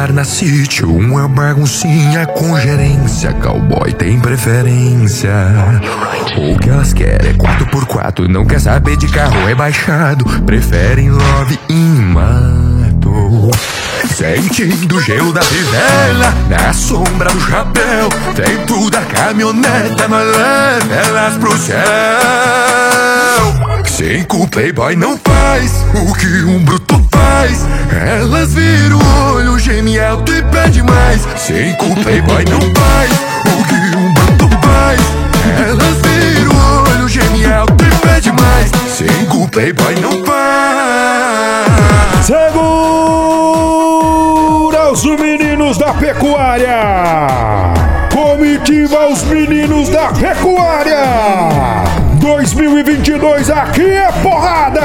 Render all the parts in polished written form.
bar na City, uma baguncinha com gerência. Cowboy tem preferência. O que elas querem é 4x4, não quer saber de carro rebaixado. Preferem love in mato. Sentindo o gelo da fivela, na sombra do chapéu. Dentro da caminhoneta, nós leva elas pro céu. Cinco playboy não faz o que um bruto faz. Elas viram o olho, geme alto e pede mais. Cinco playboy não faz o que um bruto faz. Elas viram o olho, geme alto e pede mais. Cinco playboy não faz. Segura os meninos da pecuária. Comitiva os meninos da pecuária. 2022 aqui é porrada.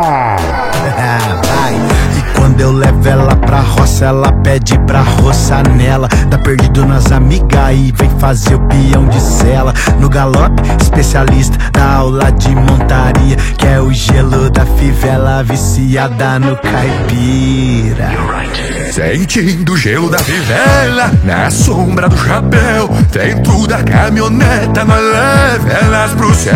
Vai. E quando eu levo ela pra roça, ela pede pra roçar nela. Tá perdido nas amigas e vem fazer o peão de sela. No galope, especialista da aula de montaria, que é o gelo da fivela, viciada no caipira. Sentindo o gelo da fivela, na sombra do chapéu. Dentro da caminhoneta, nós leva elas pro céu.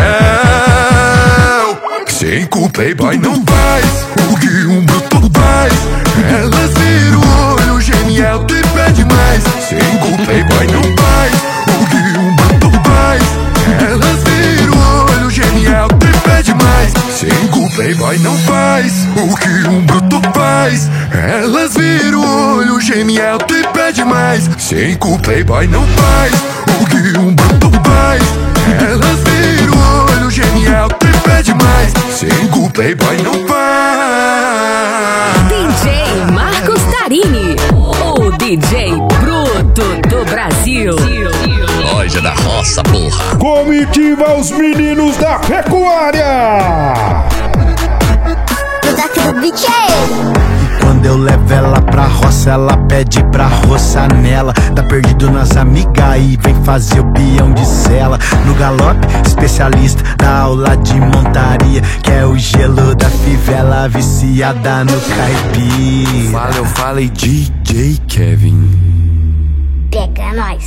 Cinco playboy não faz o que um bruto faz. Elas viram o olho, geme alto e pede mais. Cinco playboy não faz o que um bruto faz. Elas viram o olho, geme alto e pede mais. Cinco playboy não faz o que um bruto faz. Elas viram o olho, geme alto e pede mais. Cinco playboy não faz o que um bruto faz. Elas viram o olho, geme alto e pede mais. Cinco playboy não faz. DJ Marcos Tarini, o DJ bruto do Brasil. Hoje é da roça, porra. Comitiva os meninos da pecuária. Quando eu levo ela pra roça, ela pede pra roçar nela. Tá perdido nas amigas e vem fazer o peão de sela. No galope, especialista da aula de montaria, que é o gelo da fivela, viciada no caipira. Eu falei DJ Kevin. Pega nós.